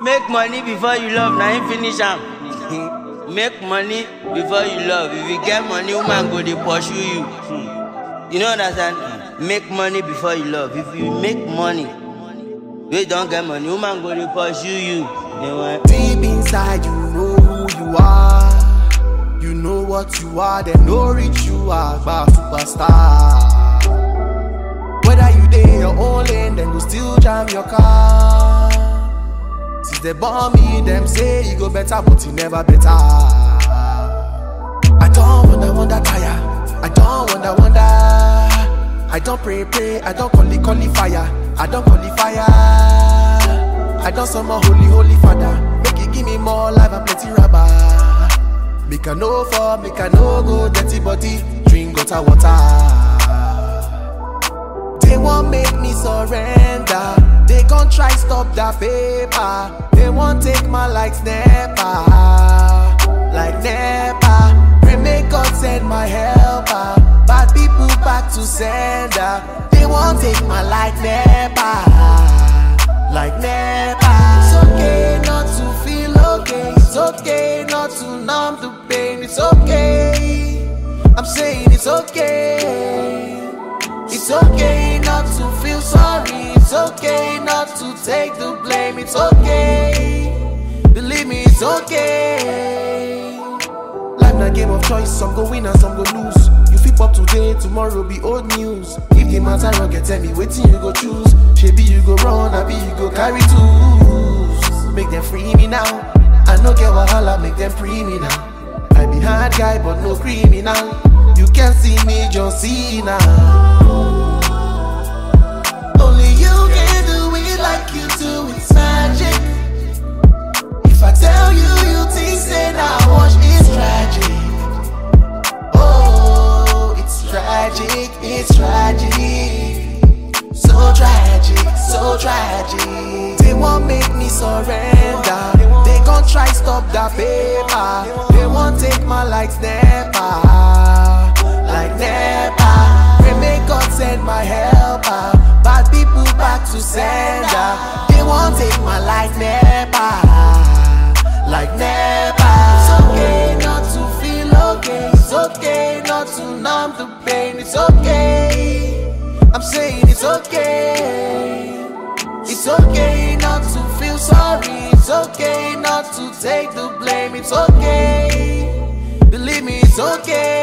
Make money before you love, now you finish am. Make money before you love. If you get money, woman go dey pursue you. You know what I'm saying? Make money before you love. If you make money, you don't get money, woman go dey pursue you. Deep inside, you know who you are. You know what you are, then no reach you are about superstar. Whether you dey your own lane, then go still jam your car. Since they born me, them say you go better, but you never better. I don't wonder tire. I don't wonder. I don't pray, I don't call fire. I don't call fire. I don't summon holy father. Make it give me more life and plenty rubber. Make a no fall, make a no go dirty body. Drink water. They won't make me surrender. They gon' try stop that paper. They won't take my like Snapper. Like Nepa. Pray make God send my helper. Bad people back to sender. They won't take my like Nepa. Like Nepa. It's okay not to feel okay. It's okay not to numb the pain. It's okay. I'm saying it's okay. It's okay not to feel sorry. It's okay not to take the blame. It's okay. Believe me, it's okay. Life na game of choice. Some go win and some go lose. You flip up today, tomorrow be old news. If the matter wrong, get tell me wetin you go choose. Maybe you go run, abi you go carry tools. Make them free me now. I no get wahala, make them free me now. I be hard guy, but no criminal. You can see me, just see now. Only you can do it like you do, it's magic. If I tell you, you think say now watch, it's tragic. Oh, it's tragic, it's tragic. So tragic. They won't make me surrender. They gon' try stop that paper. They won't take my like Snapper. Like Nepa. Pray make God send my helper. Bad people back to sender. They won't take my like Nepa. Like Nepa. It's okay not to feel okay. It's okay not to numb the pain. It's okay. I'm saying it's okay. It's okay not to feel sorry. It's okay not to take the blame. It's okay. Believe me, it's okay.